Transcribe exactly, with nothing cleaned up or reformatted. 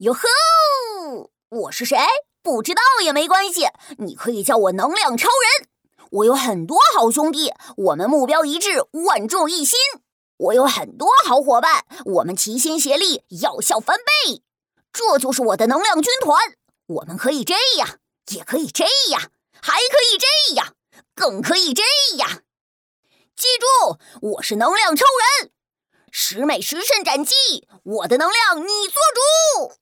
哟吼！我是谁？不知道也没关系，你可以叫我能量超人。我有很多好兄弟，我们目标一致，万众一心。我有很多好伙伴，我们齐心协力，药效翻倍。这就是我的能量军团。我们可以这样，也可以这样，还可以这样，更可以这样。记住，我是能量超人。十美十胜斩技，我的能量你做主。